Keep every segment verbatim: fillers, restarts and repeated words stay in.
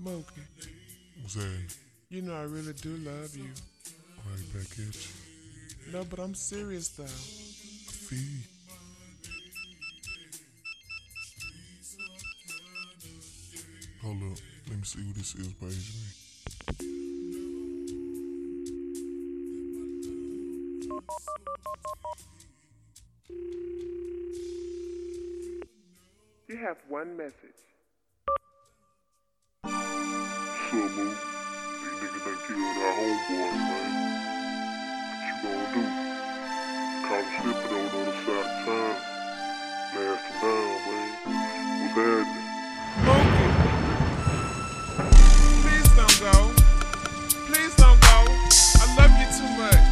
Mookie, What's that? you know I really do love you. Right back at you. No, but I'm serious though. Feed. Hold up. Let me see who this is, baby. You have one message. What's up, boo? These niggas done killed our homeboys, man. What you gonna do? Caught him slipping on the other side of town. Blast him down, man. What's happening? Mookie, please don't go. Please don't go. I love you too much.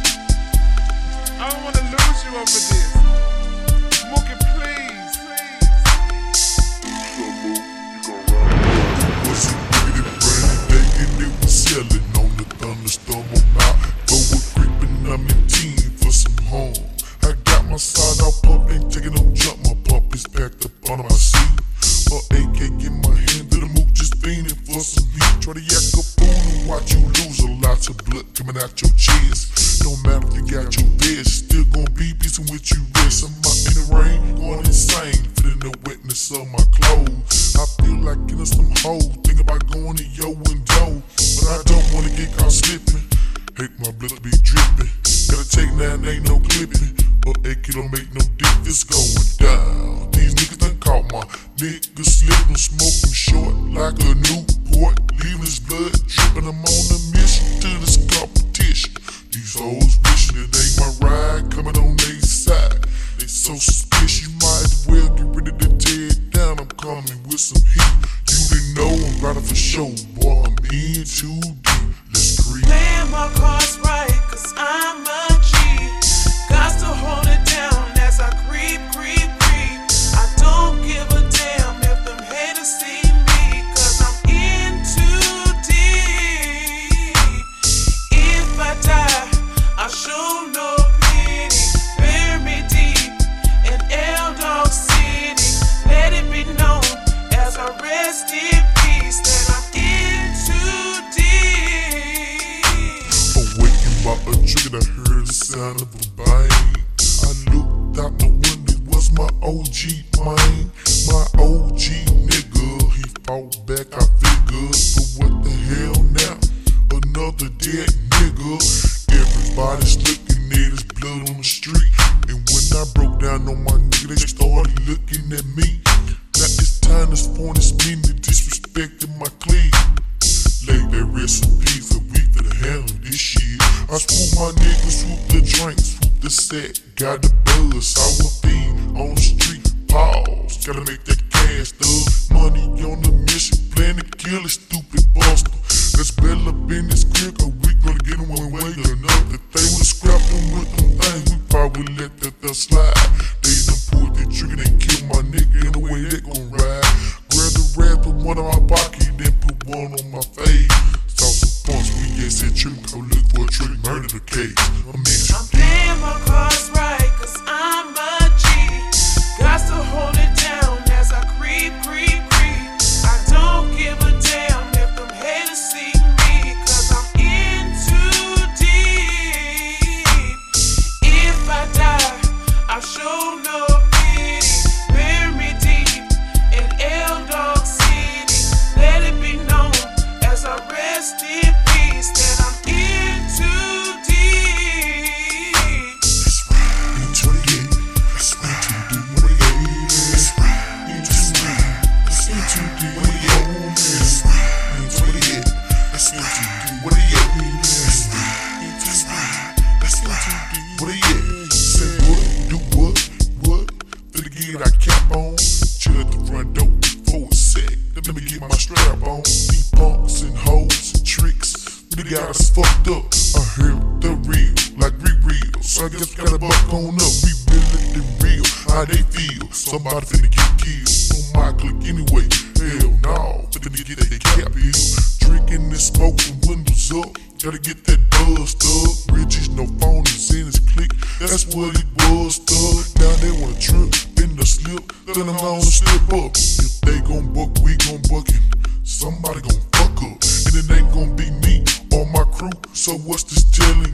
I don't want to lose you over this. Mookie, please, please. What's up, boo? You gon' ride? Was it pretty brand day and it was yelling on the thunderstorm about. But we're creeping, I'm in team for some home. I got my side out pump, ain't taking no jump. My pump is packed up on my seat. A A K in my hand, to the mook just fiending for some heat. Try to yak a fool and watch you lose a lot of blood coming out your chest. Don't matter if you got your vest, still gon' be beating with you rest. I'm out in the rain, going insane, feeling the wetness of my clothes. I feel like getting some hoes, think about going to your window, but I don't wanna get caught slipping. Hate my blood be dripping. Gotta take nine, ain't no clipping. But A K don't make no difference going down. These niggas done caught my nigga slipping, smoking short like a Newport, leaving his blood dripping. I'm on a mission to this competition. These hoes wishing it ain't my ride, coming on their side. They so suspicious, you might as well get ready to tear it down. I'm coming with some heat. You didn't know I'm riding for show, boy. I'm in too deep. Let's creep. Playing my cards right, cause I'm a G. Got to hold it down as I creep, creep, creep. I don't give a damn if them haters see me, cause I'm in too deep. If I die, I show no pity. Bury me deep in L Dog City. Let it be known as I rest in peace that I'm in too deep. Awakened by a trigger, I heard the sound of a bang. I looked out the window, it was my O G man. My O G nigga, he fought back, I figured. But what the hell now? Another dead nigga. Everybody's looking at his blood on the street. And when I broke down on my nigga, they started looking at me. Now it's time to spawn this meaning, disrespecting my clique. Lay that recipe for we for the handle this shit. I swoop my niggas, swoop the drink, swoop the set, got the buzz. I will be on the street, pause, gotta make that cash, thug. Money on the mission, plan to kill a stupid buster. Let's bail up in this crib, cause we gonna get them one way or another. If they would've scrapped them with them things, we probably let that thug slide. They done pulled the trigger, they killed my nigga in the way they gon' ride. Grab the rap, put one on my pocket, then put one on my face. Saw some punch, we get said trip, go look for a trick, murder the case. I'm in too I'm deep. playing my cards right, cause I'm a G. Got to hold it down as I creep, creep, creep. I don't give a damn if them haters see me, cause I'm in too deep. If I die, I show no pity. Bury me deep in L Dog City. Let it be known as I rest in peace that I'm in too deep. That's right, into the gate. That's right, into the gate. That's right, into the gate. That's into the gate. That's right, into the gate. That's into the gate. That's right, that's right. That's right. What it is? Say what? Do what? What? Finna get our cap on. Chill at the front door for a sec. Let me get my strap on. These punks and hoes and tricks, they got us fucked up. I heard the real, like we real. So I guess we gotta buck on up. We really the real. How they feel? Somebody finna get killed. On my click anyway. Hell no. Finna get that cap bill. Drinking and smoking, windows up. Gotta get that buzz, thug. Richie's no phone is in his click. That's what it was, thug. Now they wanna trip, bend the slip, then I'm gonna slip up. If they gon' buck, we gon' buck it. Somebody gon' fuck up. So what's this jelly?